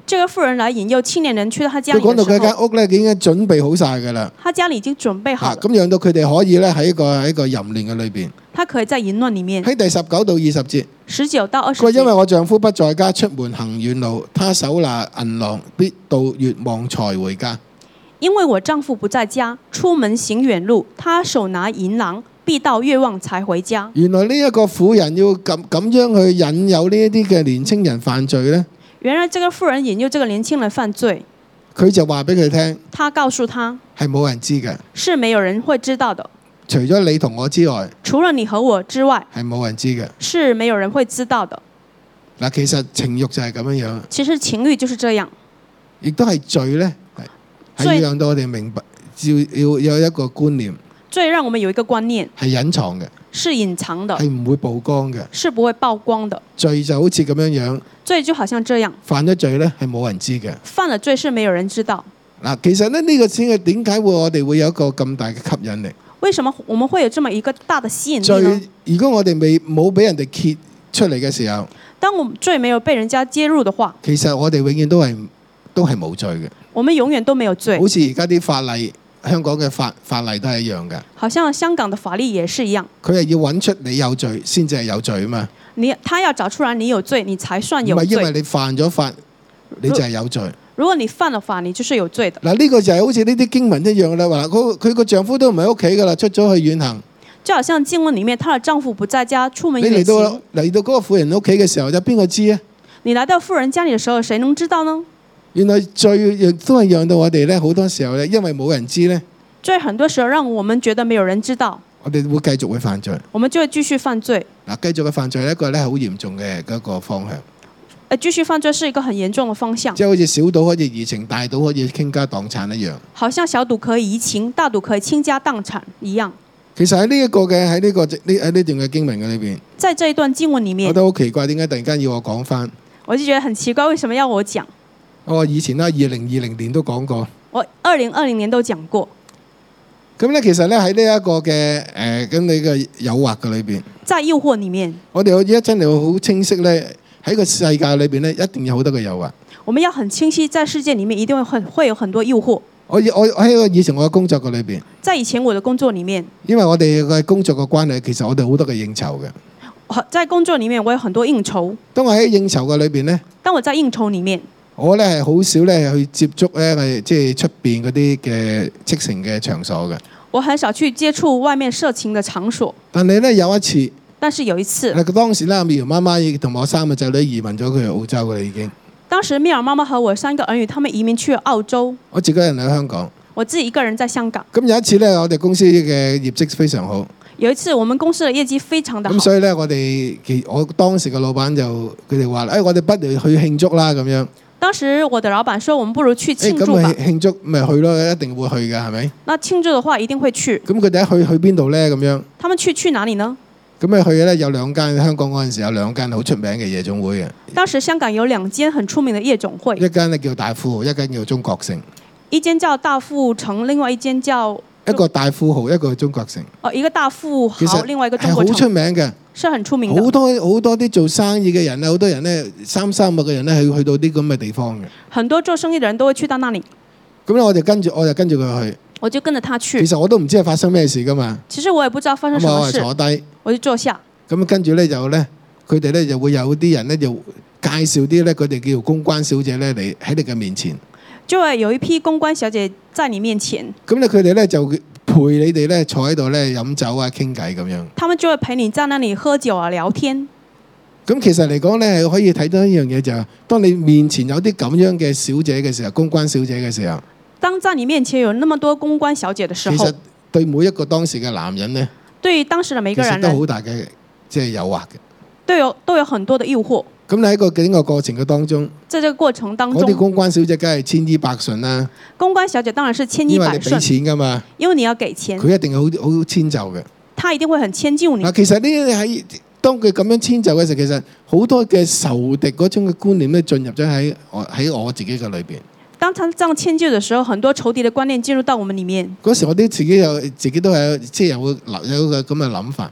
這個婦人來引誘青年人去到他家佢講到佢裡的時候， 間屋咧已經準備好晒㗎啦， 他家裡已經準備好啊了， 咁讓到佢哋可以咧喺一個喺一個淫亂嘅裏邊。 他可以在淫亂裡面。 喺第十九到二十節， 十九到二十佢話因為節， 我丈夫不在家，出門行遠路，他手拿銀囊，必到月望才回家。 因為我丈夫不在家，出門行遠路，他手拿銀囊，必到月望才回家。 原來呢一個婦人要咁咁樣去引誘呢一啲嘅年青人犯罪呢， 原來這個婦人引誘這個年輕人犯罪， 佢就話俾佢聽他告訴他係冇人知嘅， 是沒有人會知道的， 除咗你同我之外， 除了你和我之外， 係冇人知嘅。 是沒有人會知道的。 嗱，其實情慾就係咁樣樣， 其實情慾就是這樣， 亦都係罪呢，係罪要讓到我哋明白，要要有一個觀念罪讓我們有一個觀念， 係隱藏嘅， 是隱藏的， 係唔會曝光嘅。 是不會曝光的。 罪就好似咁樣樣， 罪就好像這樣， 犯咗罪呢係冇人知嘅。 犯了罪是沒有人知道。 嗱，其實咧呢個先係點解會我哋會有一個咁大嘅吸引力？ 為什麼我們會有這麼一個大的吸引力罪呢？ 如果我哋未冇俾人哋揭出嚟嘅時候， 當我們罪沒有被人家揭露的話， 其實我哋永遠都係都係冇罪嘅。 我們永遠都沒有罪。 好似而家啲法例，香港嘅法法例都係一樣嘅。 好像香港的法律也是一樣， 佢係要揾出你有罪先至係有罪啊嘛， 你他要找出來你有罪，你才算唔有罪。 係因為你犯咗法你就係有罪。 如果你犯了法，你就是有罪的。 嗱，呢個就係好似呢啲經文一樣啦。話佢佢個丈夫都唔喺屋企噶啦，出咗去遠行。 就好像經文裡面，她的丈夫不在家，出門遠你嚟到行。 嚟到嗰個婦人屋企嘅時候，有邊個知啊？ 你來到婦人家裡的時候，誰能知道呢？ 原來罪亦都係讓到我哋咧，好多時候咧，因為冇人知咧， 罪很多時候讓我們覺得沒有人知道， 我哋會繼續會犯罪。 我們就會繼續犯罪。 嗱，繼續嘅犯罪係一個咧好嚴重嘅嗰個方向， 誒，繼續犯罪是一個很嚴重的方向， 即係好似小賭可以怡情，大賭可以傾家蕩產一樣。 好像小賭可以怡情，大賭可以傾家蕩產一樣。 其實喺呢一個嘅喺呢個呢喺呢段嘅經文嘅裏邊， 在這一段經文裡我面， 都好奇怪點解突然間要我講翻。 我就覺得很奇怪，為什麼要我講？ 我以前啦，二零二零年都講過。 我二零二零年都講過。 咁咧，其實咧喺呢一個嘅誒咁你嘅誘惑嘅裏邊， 在誘惑裡面， 我哋而家真係好清晰咧，喺個世界裏邊咧，一定有好多嘅誘惑。 我們要很清晰，在世界裡面一定會很會有很多誘惑。 我我我喺個以前我嘅工作嘅裏邊， 在以前我的工作裡面， 因為我哋嘅工作嘅關係，其實我哋好多嘅應酬嘅。 在工作裡面我有很多應酬。 當我喺應酬嘅裏邊咧， 當我在應酬裡面， 我咧係好少咧去接觸咧係即係出邊嗰啲嘅色情嘅場所嘅。 我很少去接觸外面色情的場所。 但係咧有一次， 但是有一次， 嗱當時咧阿苗媽媽已經同我三個仔女移民咗去澳洲嘅啦已經。 當時妙兒媽媽和我三個兒女，他們移民去了澳洲， 我自己一人喺香港。 我自己一個人在香港。 咁有一次咧，我哋公司嘅業績非常好。 有一次，我們公司的業績非常的好。 咁所以咧，我哋其我當時嘅老闆就佢哋話：，誒、哎，我哋不如去慶祝啦咁樣。 當時我的老闆說：我們不如去慶誒，咁祝吧。 咪慶祝咪去咯，一定會去嘅，係咪？ 那慶祝的話一定會去。 咁佢哋一去去邊度咧？咁樣。 他們去去哪裡呢？ 咁咪去咧有兩間香港嗰陣時有兩間好出名嘅夜總會嘅。 當時香港有兩間很出名的夜總會， 一間咧叫大富豪，一間叫中國城。 一間叫大富城，另外一間叫一個大富豪，一個中國城。 哦，一個大富其實豪，另外一個中係好出國城， 名嘅。 是很出名的。 好多好多啲做生意嘅人咧，好多人咧三三百嘅人咧去去到啲咁嘅地方嘅。 很多做生意的人都會去到那裡。 咁咧我就跟住我就跟住佢去。 我就跟着他去。 其實我都唔知係發生咩事噶嘛。 其實我也不知道發生什咁我麼事。 係坐低， 我就坐下。 咁跟住咧就咧，佢哋咧就會有啲人咧就介紹啲咧，佢哋叫做公關小姐咧嚟喺你嘅面前。 就會有一批公關小姐在你面前。 咁咧佢哋咧就陪你哋咧坐喺度咧飲酒啊傾偈咁樣。 他們就會陪你在那裡喝酒啊聊天。 咁其實嚟講咧，可以睇到一樣嘢就係，當你面前有啲咁樣嘅小姐嘅時候，公關小姐嘅時候， 當在你面前有那麼多公關小姐的時候， 其實對每一個當時嘅男人咧， 對於當時的每一個人其實都好大嘅即係誘惑嘅。 都有都有很多的誘惑。 咁你喺個整個過程嘅當中， 在這個過程當中， 嗰啲公關小姐梗係千依百順啦。 公關小姐當然是千依百順， 因為你俾錢噶嘛， 因為你要給錢， 佢一定好好遷就嘅。 他一定會很遷就你。 嗱，其實呢啲喺當佢咁樣遷就嘅時候，其實好多嘅仇敵嗰種嘅觀念咧進入咗喺我喺我自己嘅裏邊。 當他這樣遷就嘅時候，很多仇敵嘅觀念進入到我們裡面。 嗰時我啲自己有自己都係即係有有個咁嘅諗法。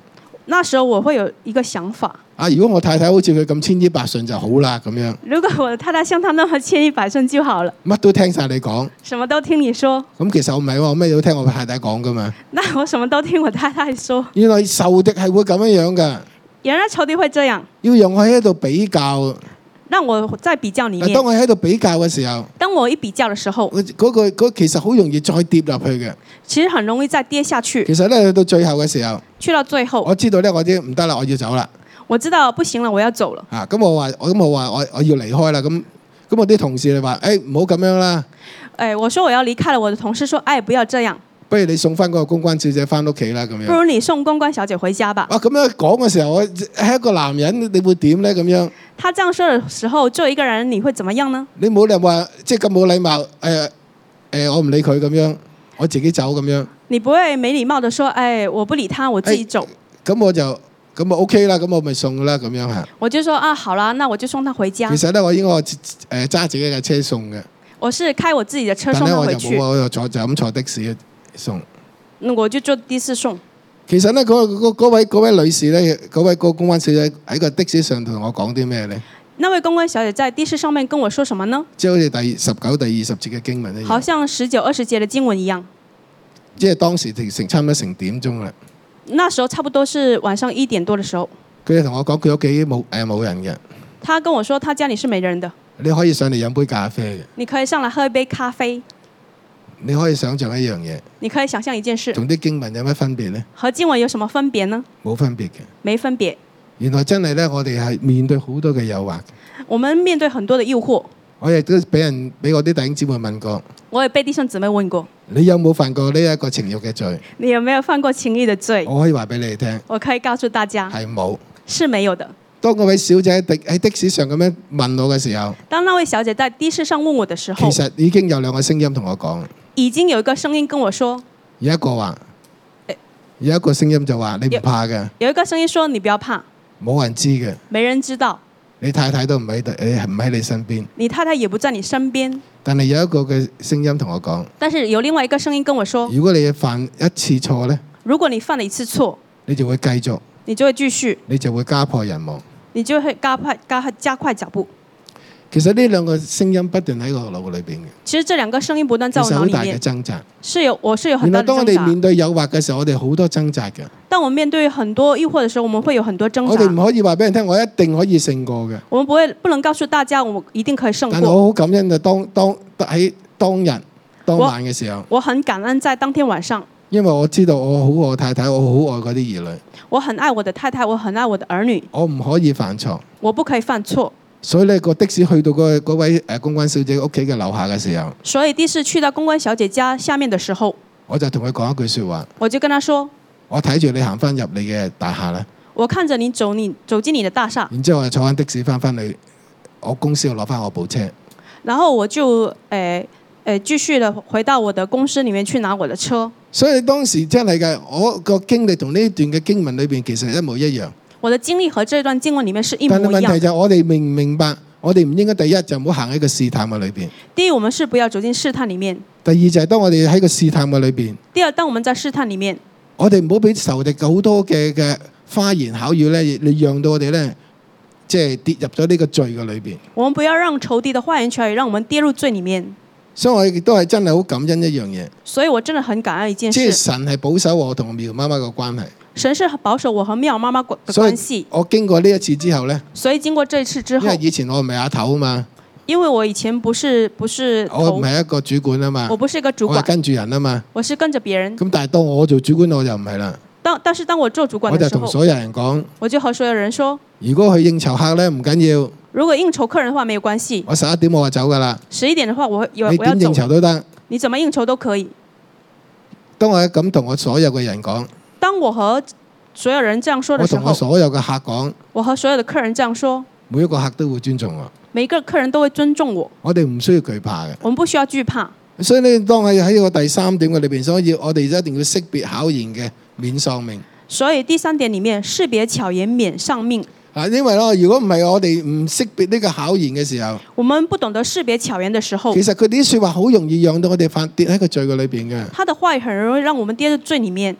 那時候我會有一個想法， 啊，如果我太太好似佢咁千依百順就好啦咁樣， 如果我的太太像她那麼千依百順就好了， 乜都聽晒你講。 什麼都聽你說。 咁其實我唔係喎，我咩都聽我太太講噶嘛。 那我什麼都聽我太太說。 原來仇敵係會咁樣樣噶， 原來仇敵會這樣， 要讓我喺度比較。 讓我在比較裡面。 嗱，當我喺度比較嘅時候， 當我一比較嘅時候， 嗰、嗰個嗰其實好容易再跌入去嘅。 其實很容易再跌下去。 其實咧去到最後嘅時候， 去到最後， 我知道咧我啲唔得啦，我要走啦。 我知道不行了，我要走了。 啊，咁我話我咁我話我我要離開啦。咁咁我啲同事就話：誒唔好咁樣啦。 誒，我說我要離開了，我的同事說：誒，不要這樣。 不如你送翻嗰個公關小姐翻屋企啦，咁樣。 不如你送公關小姐回家吧。 哇！咁樣講嘅時候，我係一個男人，你會點咧？咁樣。 他這樣說嘅時候，作為一個人，你會怎麼樣呢？ 你冇理由話即係咁冇禮貌，誒、呃、誒、呃，我唔理佢咁樣，我自己走咁樣。 你不會沒禮貌地說：誒，我不理他，我自己走。 咁、哎、我就咁啊 OK 啦，咁我咪送啦，咁樣嚇。 我就說啊，好啦，那我就送他回家。 其實咧，我應該誒揸自己嘅車送嘅。我是開我自己嘅車送他回去。 但係我就冇，我就坐就咁坐的士送。 我就坐的士送。 其實咧，嗰嗰位嗰位女士咧，嗰位個公關小姐喺個的士上同我講啲咩咧？ 那位公關小姐在的士上面跟我說什麼呢？ 即係好似第十九、第二十節嘅經文一樣。 好像十九、二十節嘅經文一樣。 即係當時成差唔多成點鐘啦。 那時候差不多是晚上一點多嘅時候。 佢就同我講佢屋企冇誒冇人嘅。 他跟我說他家裡是沒人的。 你可以上嚟飲杯咖啡嘅。 你可以上來喝一杯咖啡。 你可以想象一樣嘢。 你可以想象一件事。 同啲經文有乜分別呢？ 和經文有什麼分別呢？ 冇分別嘅。 沒分別。 原來真係咧，我哋係面對好多嘅誘惑。 我們面對很多嘅誘惑。 我亦都俾人俾我啲弟兄姊妹問過。 我也被弟兄姊妹問過。 你有冇犯過呢一個情慾嘅罪？ 你有沒有犯過情慾嘅罪？ 我可以話俾你哋聽。 我可以告訴大家。 係冇。 是沒有的。 當嗰位小姐喺喺的士上咁樣問我嘅時候， 當那位小姐在的士上問我嘅時候， 其實已經有兩個聲音同我講。 已經有一個聲音跟我說， 有一個話，有一個聲音就話你唔怕嘅。 有一個聲音說你不要怕， 冇人知嘅， 沒人知道。 你太太都唔喺度，你唔喺你身邊。 你太太也不在你身邊。 但係有一個嘅聲音同我講， 但是有另外一個聲音跟我說， 如果你犯一次錯呢， 如果你犯了一次錯， 你就會繼續， 你就會繼續， 你就會家破人亡， 你就會加快加快加快腳步。 其實呢兩個聲音不斷喺我腦裏邊嘅。 其實這兩個聲音不斷在我腦裡面。 其實好大嘅掙扎。 是有，我是有很大的掙扎。 原來當我哋面對誘惑嘅時候，我哋好多掙扎嘅。 當我們面對很多誘惑嘅時候，我們會有很多掙扎。 我哋唔可以話俾人聽，我一定可以勝過嘅。 我們不會不能告訴大家，我一定可以勝過。 但我好感恩嘅，當當喺當日當晚嘅時候我，我很感恩在當天晚上。 因為我知道我好愛我太太，我好愛嗰啲兒女。 我很愛我的太太，我很愛我的兒女。 我唔可以犯錯。 我不可以犯錯。 所以呢個的士去到嗰嗰位誒公關小姐屋企嘅樓下嘅時候， 所以的士去到公關小姐家下面嘅時候， 我就同佢講一句説話。 我就跟他說： 我睇住你行翻入你嘅大廈啦。 我看着你走你走進你的大廈。 然之後我就坐翻的士翻返去我公司度攞翻我部車。 然後我就誒誒繼續的回到我的公司裡面去拿我的車。 所以當時真係嘅，我個經歷同呢段嘅經文裏邊其實一模一樣。我的經歷和這段經文裡面是一模一樣。 但係問題就係我哋明唔明白？我哋唔應該第一就唔好行喺個試探嘅裏邊。 第一，我們是不要走進試探裡面。 第二就係當我哋喺個試探嘅裏邊。 第二，當我們在試探裡面， 我哋唔好俾仇敵好多嘅嘅花言巧語咧，你讓到我哋咧，即係跌入咗呢個罪嘅裏邊。 我們不要讓仇敵的花言巧語讓我們跌入罪裡面。所以我亦都係真係好感恩一樣嘢。 所以我真的很感恩一件事。 即係神係保守我同苗媽媽嘅關係。 神是保守我和妙媽媽的關係。 我經過呢一次之後呢， 所以經過這一次之後， 因為以前我唔係阿頭啊嘛， 因為我以前不是不是頭， 我唔係一個主管啊嘛， 我不是一個主管， 我係跟住人啊嘛， 我是跟着別人。 咁但係當我做主管我就唔係啦。 當但是當我做主管嘅時候， 我就同所有人講， 我就和所有人說， 如果去應酬客呢，唔緊要， 如果應酬客人嘅話沒有關係， 我十一點我就走噶啦。 十一點嘅話我會有我要走。 你點應酬都得， 你怎麼應酬都可以。 當我咁同我所有嘅人講， 當我和所有人這樣說的時候， 我同我所有嘅客講， 我和所有的客人這樣說， 每一個客都會尊重我， 每一個客人都會尊重我。 我哋唔需要懼怕嘅， 我們不需要懼怕。 所以呢，當係喺個第三點嘅裏邊，所以我哋一定要識別巧言嘅，免喪命。 所以第三點裡面，識別巧言免喪命。 啊，因為咯，如果唔係我哋唔識別呢個巧言嘅時候， 我們不懂得識別巧言嘅時候， 其實佢啲説話好容易讓到我哋犯跌喺個罪嘅裏邊嘅。 他的話語很容易讓我們跌入罪裡面。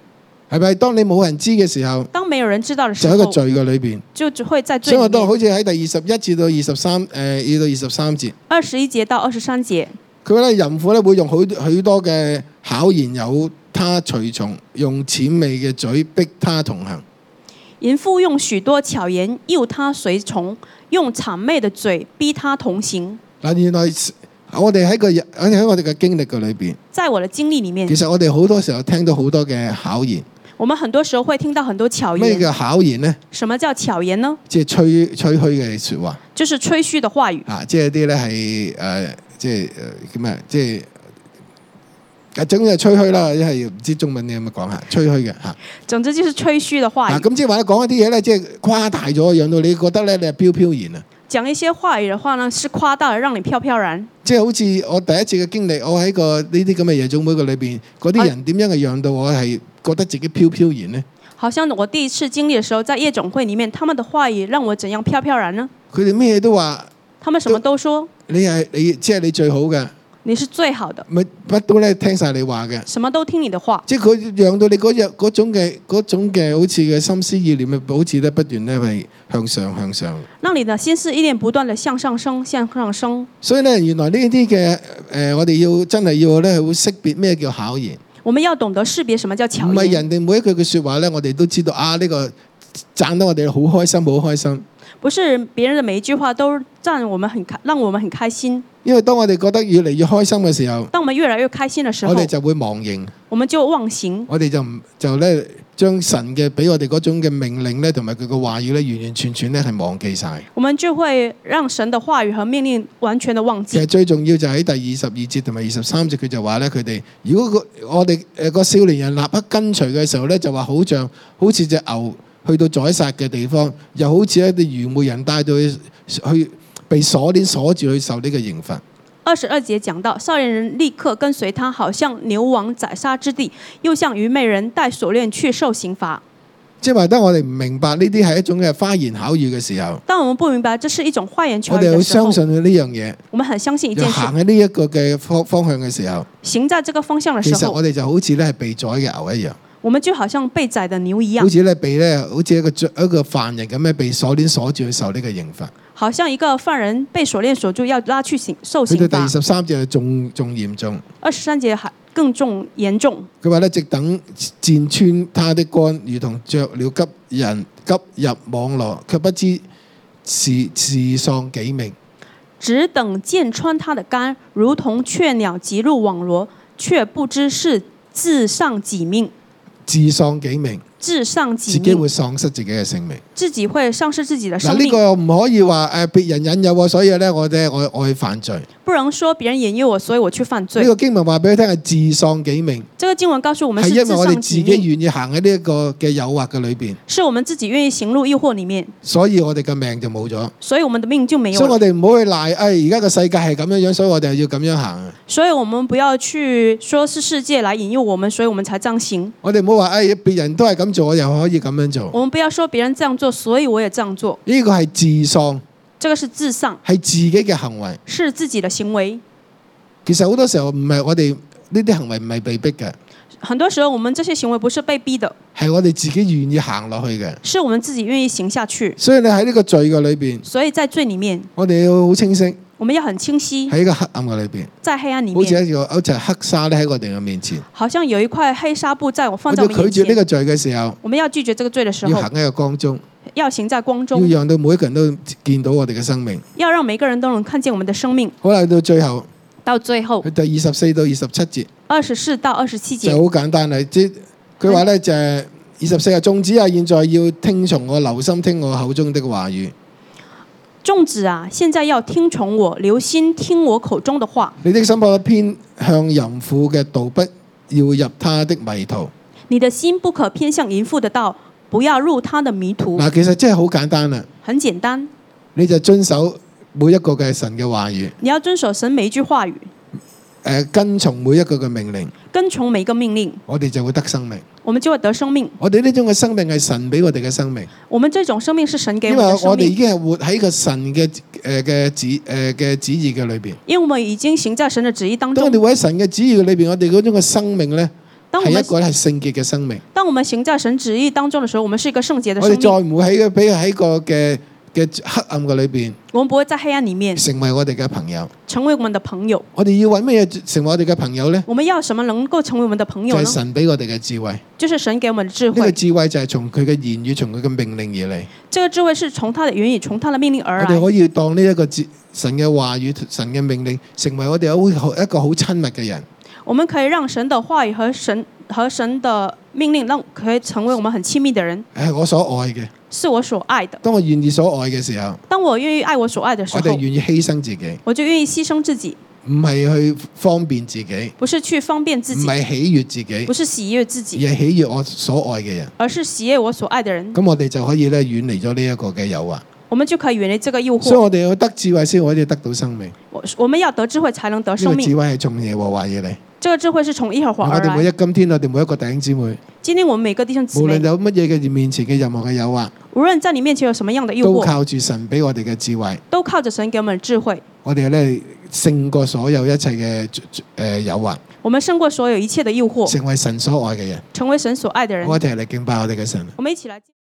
係咪？當你冇人知嘅時候， 當沒有人知道的時候， 就喺個罪嘅裏邊。 就只會在罪所以我都裡面。 好似喺第二十一至到二十三誒，要到二十三節， 二十一節到二十三節， 佢話咧淫婦咧會用許許多嘅巧言誘他隨從，用諂媚嘅嘴逼他同行。 淫婦用許多巧言誘他隨從，用諂媚的嘴逼他同行。 嗱，原來我哋喺個喺我哋嘅經歷嘅裏邊， 在我的經歷裡面， 其實我哋好多時候聽到好多嘅巧言。 我們很多時候會聽到很多巧言。 咩叫巧言呢？ 什麼叫巧言呢？ 即係吹吹噓嘅説話。 就是吹噓的話語。 啊，即係啲咧係誒，即係誒叫咩？即係啊，總之係吹噓啦，一係唔知中文你有冇講下吹噓嘅嚇。 總之就是吹噓的話語。 啊，咁即係話咧講一啲嘢咧，即係誇大咗，讓到你覺得咧你係飄飄然啊。 講一些話語的話呢，是誇大的，讓你飄飄然。 即係好似我第一次嘅經歷，我喺個呢啲咁嘅夜總會嘅裏邊，嗰啲人點樣係讓到我係覺得自己飄飄然呢？ 好像我第一次經歷嘅時候，在夜總會裡面，他們的話語讓我怎樣飄飄然呢？ 佢哋咩都話， 他們什麼都說， 你係你即係你最好嘅， 你是最好的， 咪乜都咧聽晒你話嘅。 什麼都聽你的話。 即係佢讓到你嗰日嗰種嘅嗰種嘅好似嘅心思意念嘅，好似咧不斷咧係向上向上。 讓你的心思意念不斷地向上升，向上升。 所以咧，原來呢啲嘅誒，我哋要真係要咧好識別咩叫巧言。 我們要懂得識別什麼叫巧唔係言。 人哋每一句嘅説話咧，我哋都知道啊！呢個讚得我哋好開心，好開心。 不是別人的每一句話都讓我們很開，讓我們很開心。 因為當我哋覺得越嚟越開心嘅時候， 當我們越來越開心的時候， 我哋就會忘形， 我們就忘形。 我哋就唔就咧將神嘅俾我哋嗰種嘅命令咧，同埋佢嘅話語咧，完完全全咧係忘記晒。 我們就會讓神的話語和命令完全的忘記。 其實最重要就喺第二十二節同埋二十三節，佢就話咧，佢哋如果個我哋誒個少年人立刻跟隨嘅時候咧，就話好像好似隻牛去到宰殺嘅地方，又好似一啲愚昧人帶到去去被鎖鏈鎖住去受呢個刑罰。 二十二節講到，少年人立刻跟隨他，好像牛往宰殺之地，又像愚昧人帶鎖鏈去受刑罰。 即係話，當我哋唔明白呢啲係一種嘅花言巧語嘅時候， 當我們不明白這是一種花言巧語我哋好的時候， 相信呢樣嘢， 我們很相信一要件事， 行喺呢一個嘅方方向嘅時候， 行在這個方向的時候， 其實我哋就好似咧係被宰嘅牛一樣， 我們就好像被宰的牛一樣， 好似咧被咧好似一個一個犯人咁樣被鎖鏈鎖住去受呢個刑罰。 好像一個犯人被鎖鏈鎖住，要拉去刑受刑去到第二罰。 十三節就仲仲嚴重。 二十三節還更重嚴重。 佢話咧，直等箭穿他的肝，如同雀鳥急人急入網羅，卻不知是自喪己命。 只等箭穿他的肝，如同雀鳥急入網羅，卻不知是自喪己命。 自喪己命， 自喪己命， 自己會喪失自己嘅性命。 自己會喪失自己的嗱，呢生命。 個唔可以話誒別人引誘我，所以咧我哋我我去犯罪。 不能說別人引誘我，所以我去犯罪。 呢個經文話俾佢聽係自喪己命， 這個經文告訴我們是自係因為我哋自喪己命， 己願意行喺呢一個嘅誘惑嘅裏邊， 是我們自己願意行入誘惑裡面， 所以我哋嘅命就冇咗。 所以我們的命就沒有所以我了。 哋唔好去賴，誒而家個世界係咁樣樣，所以我哋要咁樣行。 所以我們不要去說是世界來引誘我們，所以我們才這樣行。 我哋唔好話誒別人都係咁做，我又可以咁樣做。 我們不要說別人這樣做，所以我也這樣做。 呢個係自喪， 這個是自喪， 係自己嘅行為。 是自己的行為。 其實好多時候唔係我哋呢啲行為唔係被逼嘅， 很多時候我們這些行為不是被逼的， 係我哋自己願意行落去嘅。 是我們自己願意行下去。 所以你喺呢個罪嘅裏邊， 所以在罪裡面， 我哋要好清晰我們要很清晰， 喺個黑暗嘅裏邊， 在黑暗裡好似面， 一個好似係黑沙咧喺我哋嘅面前。 好像有一塊黑紗布在我放我在我們眼前。 哋拒絕呢個罪嘅時候， 我們要拒絕這個罪的時候要行，喺個光中， 要行在光中， 要讓到每一個人都見到我哋嘅生命。 要讓每個人都能看見我們的生命。 好啦，到最後到最後去第二十四到二十七節二十四到二十七就節， 好簡單啦。即佢話咧就係二十四啊，眾子啊，現在要聽從我，留心聽我口中的話語。 眾子啊，現在要聽從我，留心聽我口中的話。 你的心不可偏向淫婦嘅道，不要入他的迷途。 你的心不可偏向淫婦的道，不要入他的迷途。 嗱，其實真係好簡單啦， 很簡單， 你就遵守每一個嘅神嘅話語， 你要遵守神每一句話語， 誒跟從每一個嘅命令， 跟從每個命令， 我哋就會得生命。 我們就會得生命。 我哋呢種嘅生命係神俾我哋嘅生命， 我們這種生命是神給因為我們的生我哋已命， 經係活喺個神嘅誒嘅旨誒嘅旨意嘅裏邊。 因為我們已經行在神的旨意當中當我哋。活喺神嘅旨意嘅裏邊，我哋嗰種嘅生命咧當我們係一個係聖潔嘅生命。 當我們行在神旨意當中的時候，我們是一個聖潔的我哋生命。 再唔會喺俾佢喺個嘅嘅黑暗嘅裏邊我們不會在黑暗裡面成為我哋嘅朋友。 成為我們的朋友。 我哋要揾乜嘢成為我哋嘅朋友呢？ 我們要什麼能夠成為我們的朋友就係呢？ 神俾我哋嘅智慧。 就是神給我們的智呢個慧。 智慧就係從佢嘅言語、從佢嘅命令而嚟。 這個智慧是從他的言語、從他的命令而我哋來。 可以當呢一個智神嘅話語、神嘅命令，成為我哋一個好親密嘅人。 我們可以讓神的話語和神和神的命令，讓可以成為我們很親密的人。 係我所愛嘅， 是我所愛的。 當我願意所愛嘅時候， 當我願意愛我所愛的時候， 我哋願意犧牲自己， 我就願意犧牲自己， 唔係去方便自己， 不是去方便自己， 唔係喜悅自己， 不是喜悅自而己， 係喜悅我所愛嘅人。 而是喜悅我所愛的人。 咁我哋就可以咧遠離咗呢一個嘅誘惑。 我們就可以遠離這個誘所以惑。 我哋要得智慧先可以得到生命。 我我們要得智慧才能得呢生命。 個智慧係從耶和華而嚟。 這個智慧是從耶和華而我哋每來。 一今天我哋每一個弟兄姊妹， 今天我們每個弟兄姊無論妹， 有乜嘢嘅面前嘅任何嘅誘惑， 無論在你面前有什麼樣的誘惑， 都靠住神俾我哋嘅智慧。 都靠着神給我們的智慧。 我哋咧勝過所有一切嘅誒誘惑， 我們勝過所有一切的誘惑， 成為神所愛嘅人。 成為神所愛的人。 我哋嚟敬拜我哋嘅神。 我們一起來。